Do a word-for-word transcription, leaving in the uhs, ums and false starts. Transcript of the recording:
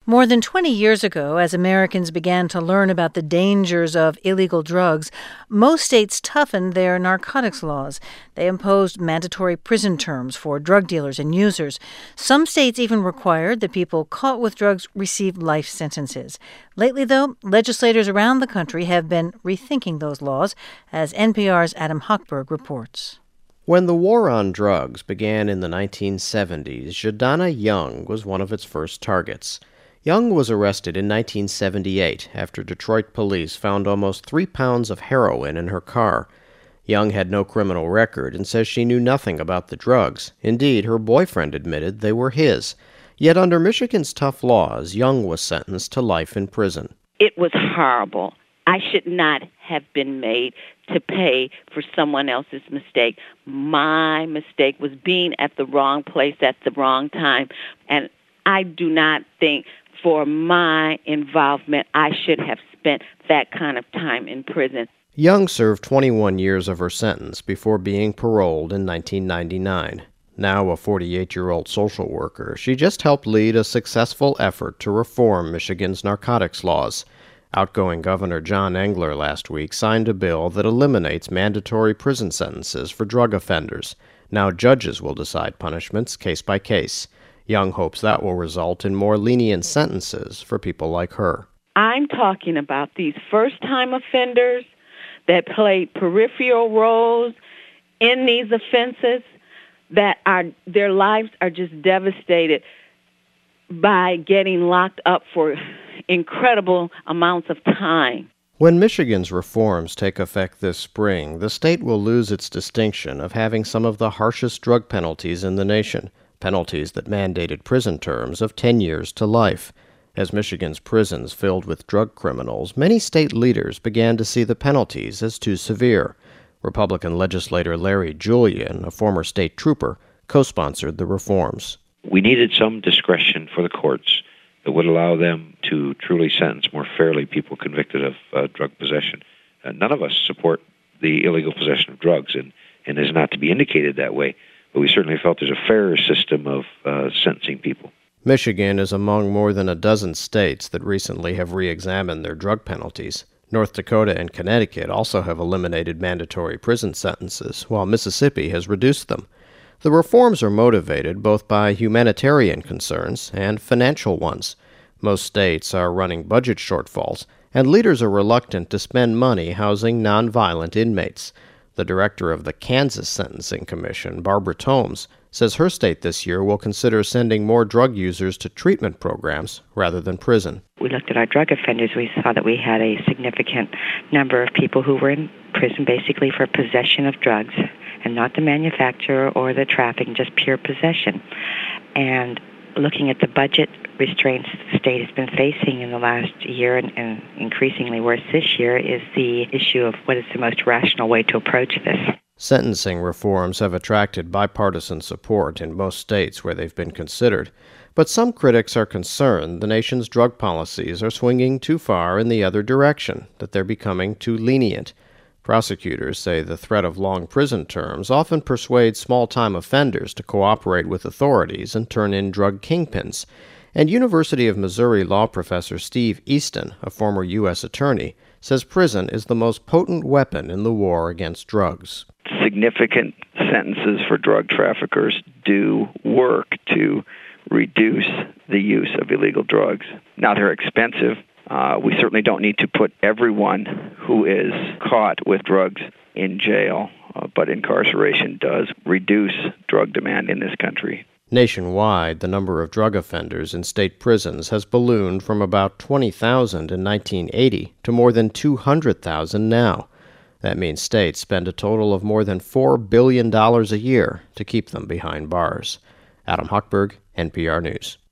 More than twenty years ago, as Americans began to learn about the dangers of illegal drugs, most states toughened their narcotics laws. They imposed mandatory prison terms for drug dealers and users. Some states even required that people caught with drugs receive life sentences. Lately, though, legislators around the country have been rethinking those laws, as N P R's Adam Hochberg reports. When the war on drugs began in the nineteen seventies, Jadana Young was one of its first targets. Young was arrested in nineteen seventy-eight after Detroit police found almost three pounds of heroin in her car. Young had no criminal record and says she knew nothing about the drugs. Indeed, her boyfriend admitted they were his. Yet under Michigan's tough laws, Young was sentenced to life in prison. It was horrible. I should not have been made to pay for someone else's mistake. My mistake was being at the wrong place at the wrong time. And I do not think for my involvement, I should have spent that kind of time in prison. Young served twenty-one years of her sentence before being paroled in nineteen ninety-nine. Now a forty-eight-year-old social worker, she just helped lead a successful effort to reform Michigan's narcotics laws. Outgoing Governor John Engler last week signed a bill that eliminates mandatory prison sentences for drug offenders. Now judges will decide punishments case by case. Young hopes that will result in more lenient sentences for people like her. I'm talking about these first-time offenders that played peripheral roles in these offenses, that are their lives are just devastated by getting locked up for incredible amounts of time. When Michigan's reforms take effect this spring, the state will lose its distinction of having some of the harshest drug penalties in the nation. Penalties that mandated prison terms of ten years to life. As Michigan's prisons filled with drug criminals, many state leaders began to see the penalties as too severe. Republican legislator Larry Julian, a former state trooper, co-sponsored the reforms. We needed some discretion for the courts that would allow them to truly sentence more fairly people convicted of uh, drug possession. Uh, none of us support the illegal possession of drugs, and, and is not to be indicated that way. But we certainly felt there's a fairer system of uh, sentencing people. Michigan is among more than a dozen states that recently have re-examined their drug penalties. North Dakota and Connecticut also have eliminated mandatory prison sentences, while Mississippi has reduced them. The reforms are motivated both by humanitarian concerns and financial ones. Most states are running budget shortfalls, and leaders are reluctant to spend money housing nonviolent inmates. The director of the Kansas Sentencing Commission, Barbara Tomes, says her state this year will consider sending more drug users to treatment programs rather than prison. We looked at our drug offenders. We saw that we had a significant number of people who were in prison basically for possession of drugs, and not the manufacture or the trafficking, just pure possession. And looking at the budget restraints the state has been facing in the last year, and, and increasingly worse this year, is the issue of what is the most rational way to approach this. Sentencing reforms have attracted bipartisan support in most states where they've been considered, but some critics are concerned the nation's drug policies are swinging too far in the other direction, that they're becoming too lenient. Prosecutors say the threat of long prison terms often persuades small-time offenders to cooperate with authorities and turn in drug kingpins. And University of Missouri law professor Steve Easton, a former U S attorney, says prison is the most potent weapon in the war against drugs. Significant sentences for drug traffickers do work to reduce the use of illegal drugs. Now, they're expensive. Uh, we certainly don't need to put everyone who is caught with drugs in jail, uh, but incarceration does reduce drug demand in this country. Nationwide, the number of drug offenders in state prisons has ballooned from about twenty thousand in nineteen eighty to more than two hundred thousand now. That means states spend a total of more than four billion dollars a year to keep them behind bars. Adam Hochberg, N P R News.